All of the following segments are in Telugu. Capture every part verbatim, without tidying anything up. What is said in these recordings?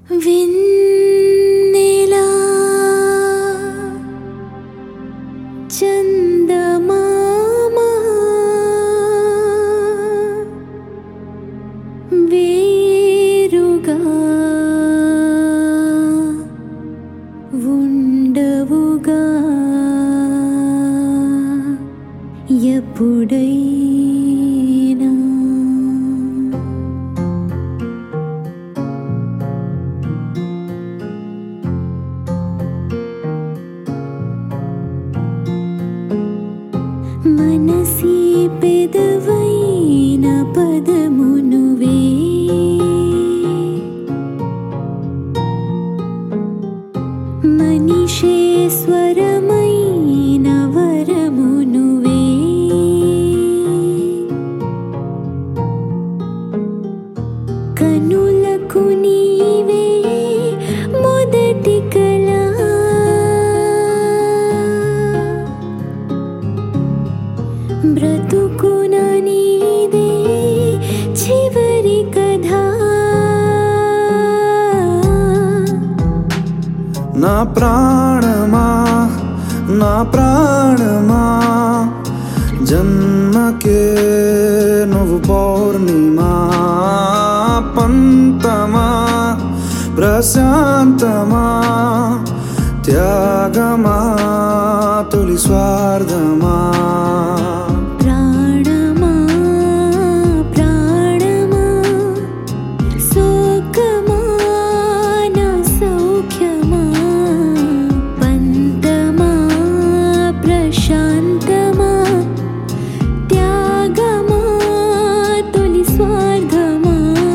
వెన్నెలా చందమామ వేరుగా ఉండవుగా ఎప్పుడైనా. మనసి పెదవైన పదము నువ్వే, మనిషే స్వరమైన వరము నువ్వే, కనులకు నీవే మొదటి కళ, బ్రతుకున నీదే చివరి కథ. నా ప్రాణమా నా ప్రాణమా జన్మకే నువ్వు పౌర్ణిమా, పంతమా ప్రశాంతమా త్యాగమా తొలి స్వార్థమా. ప్రాణమా ప్రాణమా సోకమా నా సౌఖ్యమా, పంతమా ప్రశాంతమా త్యాగమా తొలి స్వార్థమా.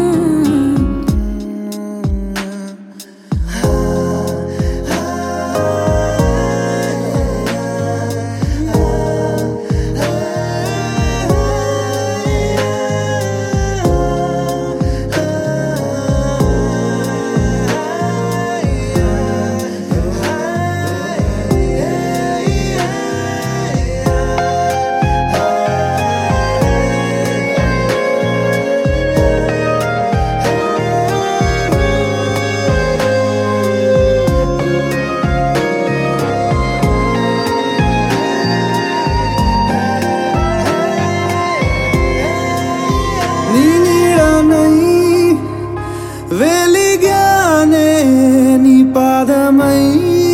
వెలిగానే నీ పాదమై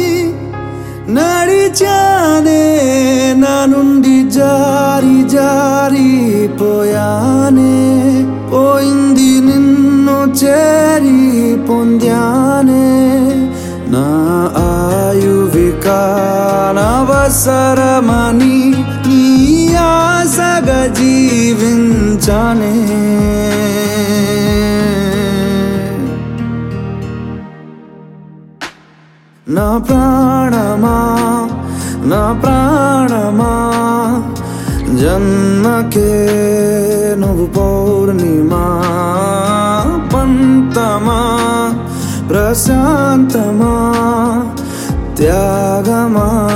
నడిచానే, నా నుండి జారి జారి పోయానే, పోయింది నిన్ను చేరి పొందానే. నా ఆయువికానవసరమని నీ ఆశగా జీవించానే. నా ప్రాణమా నా ప్రాణమా జన్మకే నువ్వు పౌర్ణిమా, పంతమా ప్రశాంతమా త్యాగమా